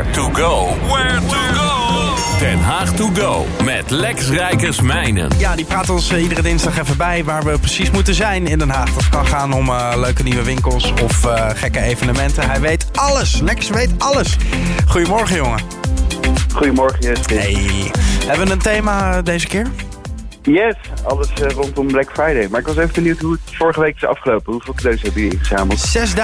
Where to go? Where to go? Den Haag to go met Lex Rijkersmijnen. Ja, die praat ons iedere dinsdag even bij waar we precies moeten zijn in Den Haag. Dat kan gaan om leuke nieuwe winkels of gekke evenementen. Hij weet alles. Lex weet alles. Goedemorgen, jongen. Goedemorgen, Justin. Hey. Hebben we een thema deze keer? Yes, alles rondom Black Friday. Maar ik was even benieuwd hoe het vorige week is afgelopen. Hoeveel cadeaus hebben jullie ingezameld?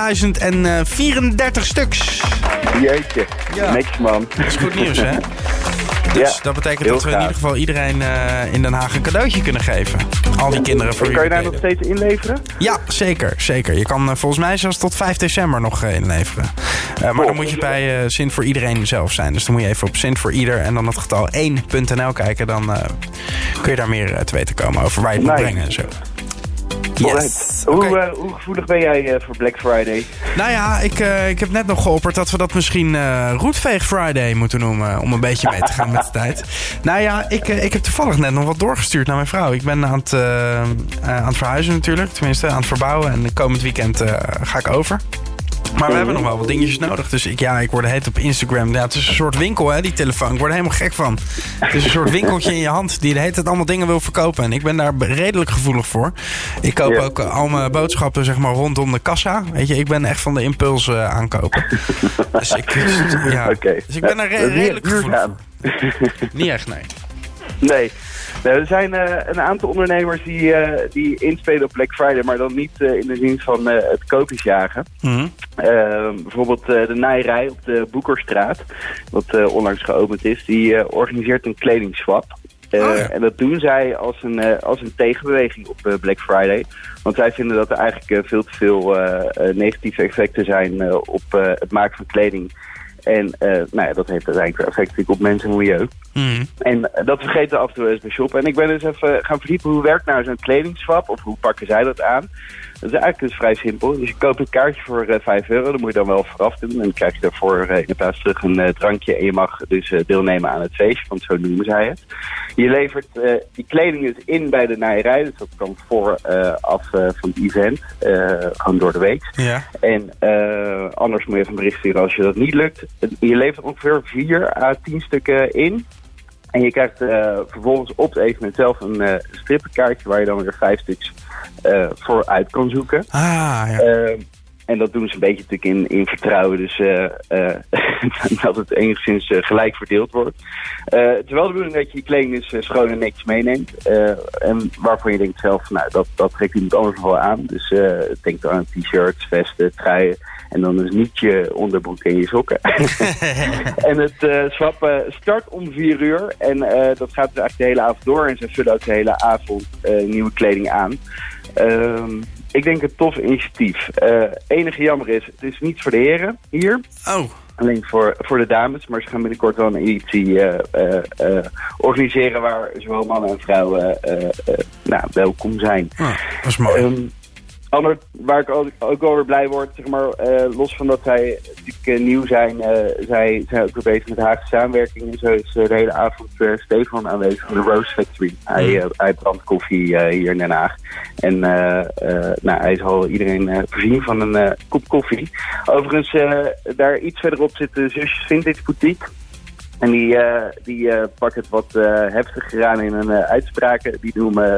6034 stuks. Jeetje, Ja. niks man. Dat is goed nieuws, hè? Dus Ja, dat betekent heel dat we in gaaf. ieder geval iedereen in Den Haag een cadeautje kunnen geven. Al die kinderen voor En wie kan je we daar nog deden. steeds inleveren? Ja, zeker. Zeker. Je kan volgens mij zelfs tot 5 december nog inleveren. Maar dan moet je bij Sint voor Iedereen zelf zijn. Dus dan moet je even op Sint voor Ieder en dan het getal 1.nl kijken. Dan kun je daar meer te weten komen over waar je het moet Nice. brengen en zo. Alright. Oké. Hoe gevoelig ben jij voor Black Friday? Nou ja, ik heb net nog geopperd dat we dat misschien Roetveeg Friday moeten noemen. Om een beetje mee te gaan met de tijd. Nou ja, ik heb toevallig net nog wat doorgestuurd naar mijn vrouw. Ik ben aan het verhuizen natuurlijk. Tenminste, aan het verbouwen. En komend weekend ga ik over. Maar we hebben nog wel wat dingetjes nodig. Dus ik word heet op Instagram. Ja, het is een soort winkel, hè, die telefoon. Ik word er helemaal gek van. Het is een soort winkeltje in je hand die de hele tijd allemaal dingen wil verkopen. En ik ben daar redelijk gevoelig voor. Ik koop ook al mijn boodschappen zeg maar rondom de kassa. Weet je, ik ben echt van de impuls aankopen. Dus ik ben er redelijk gevoelig voor. Niet echt, nee. Nee. Er zijn een aantal ondernemers die inspelen op Black Friday, maar dan niet in de zin van het koopjes jagen. Mm-hmm. Bijvoorbeeld de Naaierij op de Boekerstraat, wat onlangs geopend is, die organiseert een kledingswap. En dat doen zij als een tegenbeweging op Black Friday. Want zij vinden dat er eigenlijk veel te veel negatieve effecten zijn op het maken van kleding. En dat heeft uiteindelijk weer effect op mensen en milieu. Mm. En dat vergeten we af en toe eens bij shoppen. En ik ben dus even gaan verdiepen hoe werkt nou zo'n kledingswap of hoe pakken zij dat aan. Dat is eigenlijk dus vrij simpel. Dus je koopt een kaartje voor €5. Dat moet je dan wel vooraf doen. En dan krijg je daarvoor in de plaats terug een drankje. En je mag dus deelnemen aan het feestje, want zo noemen zij het. Je levert die kleding dus in bij de naaierij. Dus dat kan vooraf van het event. Gewoon door de week. Ja. En anders moet je even een bericht sturen als je dat niet lukt. Je levert ongeveer 4 à 10 stukken in. En je krijgt vervolgens op het evenement zelf een strippenkaartje waar je dan weer 5 stuks voor uit kan zoeken. Ah, ja. En dat doen ze een beetje natuurlijk in vertrouwen, dus dat het enigszins gelijk verdeeld wordt. Het is wel de bedoeling dat je je kleding dus schoon en netjes meeneemt. En waarvan je denkt zelf, nou, dat trekt iemand anders wel aan. Dus denk dan aan t-shirts, vesten, truien. En dan dus niet je onderbroek en je sokken. En het swappen start om 4:00. En dat gaat dus eigenlijk de hele avond door. En ze vullen ook de hele avond nieuwe kleding aan. Ik denk een tof initiatief. Enige jammer is, het is niet voor de heren hier. Oh. Alleen voor de dames. Maar ze gaan binnenkort wel een editie organiseren waar zowel mannen en vrouwen welkom zijn. Dat is mooi. Ander waar ik ook wel weer blij word, zeg maar, los van dat zij natuurlijk nieuw zijn, zij zijn ook weer bezig met Haagse samenwerking. En zo is de hele avond Stefan aanwezig van de Rose Factory. Hij brandt koffie hier in Den Haag. En hij zal iedereen voorzien van een kop koffie. Overigens, daar iets verderop zit de Zusjes Vintage Boutique. En die pakken het wat heftiger aan in hun uitspraken. Die noemen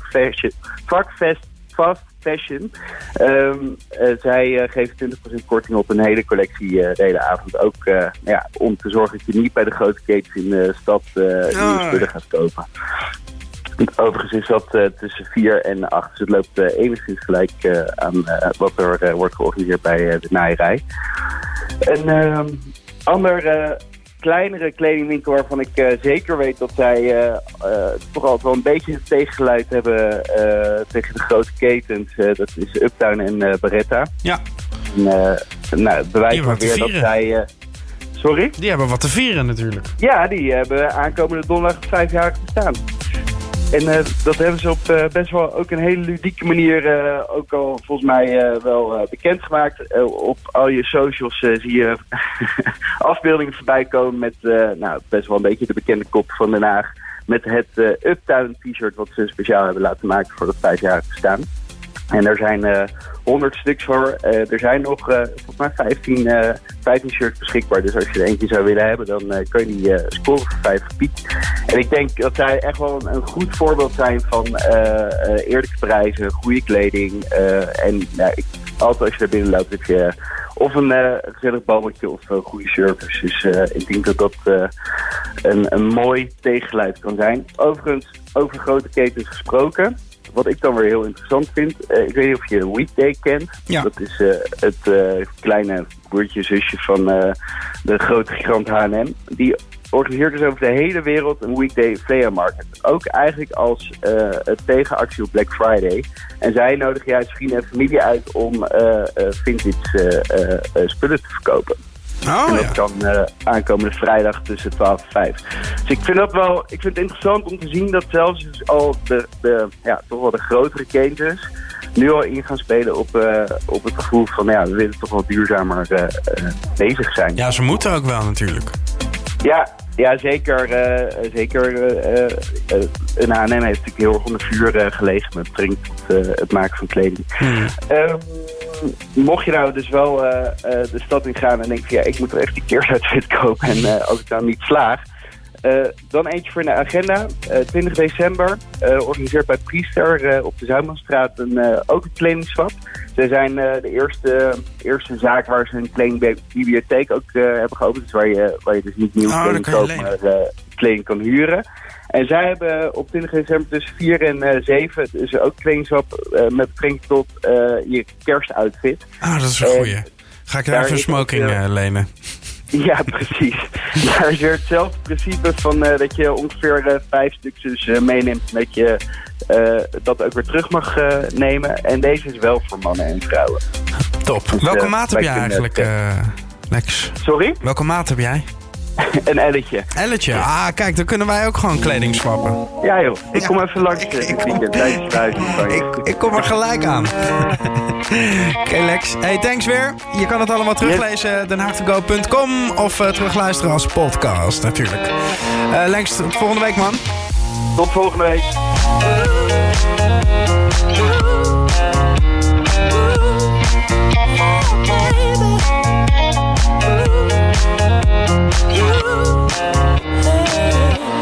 fast fashion. Zij geven 20% korting op een hele collectie de hele avond. Ook om te zorgen dat je niet bij de grote ketens in de stad nieuwe spullen gaat kopen. Overigens is dat tussen 4 en 8. Dus het loopt enigszins gelijk aan wat er wordt georganiseerd bij de naaierij. Een ander kleinere kledingwinkel waarvan ik zeker weet dat zij toch altijd wel een beetje het tegengeluid hebben tegen de grote ketens. Dat is Uptown en Beretta. Ja. Het bewijst maar weer dat zij... Sorry? Die hebben wat te vieren natuurlijk. Ja, die hebben aankomende donderdag 5 jaar bestaan. En dat hebben ze op best wel ook een hele ludieke manier ook al volgens mij wel bekendgemaakt. Op al je socials zie je afbeeldingen voorbij komen met best wel een beetje de bekende kop van Den Haag. Met het Uptown t-shirt wat ze speciaal hebben laten maken voor dat 5-jarig bestaan. En er zijn 100 stuks voor. Er zijn nog volgens mij 15 shirts beschikbaar. Dus als je er eentje zou willen hebben, dan kun je die scoren voor 5 piek. En ik denk dat zij echt wel een goed voorbeeld zijn van eerlijke prijzen, goede kleding. En altijd als je daar binnen loopt, heb je of een gezellig babbeltje of een goede service. Dus ik denk dat dat een mooi tegengeluid kan zijn. Overigens, over grote ketens gesproken. Wat ik dan weer heel interessant vind, ik weet niet of je Weekday kent. Ja. Dat is het kleine broertje, zusje van de grote gigant H&M. Die organiseert dus over de hele wereld een Weekday Flea Market. Ook eigenlijk als tegenactie op Black Friday. En zij nodigen juist vrienden en familie uit om vintage spullen te verkopen. Oh, en dat kan aankomende vrijdag tussen 12 en 5. Dus ik vind het interessant om te zien dat zelfs dus al toch wel de grotere ketens nu al in gaan spelen op het gevoel van we willen toch wel duurzamer bezig zijn. Ja, ze moeten ook wel natuurlijk. Ja, zeker. Een H&M heeft natuurlijk heel erg onder vuur gelegen met betrekking tot het maken van kleding. Mocht je nou dus wel de stad in gaan en denken van ik moet er echt die kerstuitfit kopen en als ik nou niet slaag, dan eentje voor in de agenda. 20 december organiseert bij Priester op de Zuidmanstraat ook een kledingswap. Zij zijn de eerste zaak waar ze een kledingbibliotheek ook hebben geopend. Dus waar je dus niet nieuwe kleding koopt, maar kleding kan huren. En zij hebben op 20 december tussen 4 en 7 dus ook kledingswap met betrekking tot je kerstoutfit. Dat is een goeie. Ga ik daar even een smoking lenen? Ja, precies. Daar is weer hetzelfde principe van dat je ongeveer 5 stukjes meeneemt en dat je dat ook weer terug mag nemen. En deze is wel voor mannen en vrouwen. Top. Dus, welke maat heb jij eigenlijk, Lex? Sorry? Welke maat heb jij? Een L'tje. L'tje? Kijk, dan kunnen wij ook gewoon kleding swappen. Ja joh, ik kom even langs dit weekend tijdens het huis. Ik kom er gelijk aan. Oké, Lex. Hey, thanks weer. Je kan het allemaal teruglezen, denhaagtogo.com of terugluisteren als podcast natuurlijk. Lex, tot volgende week, man. Tot volgende week.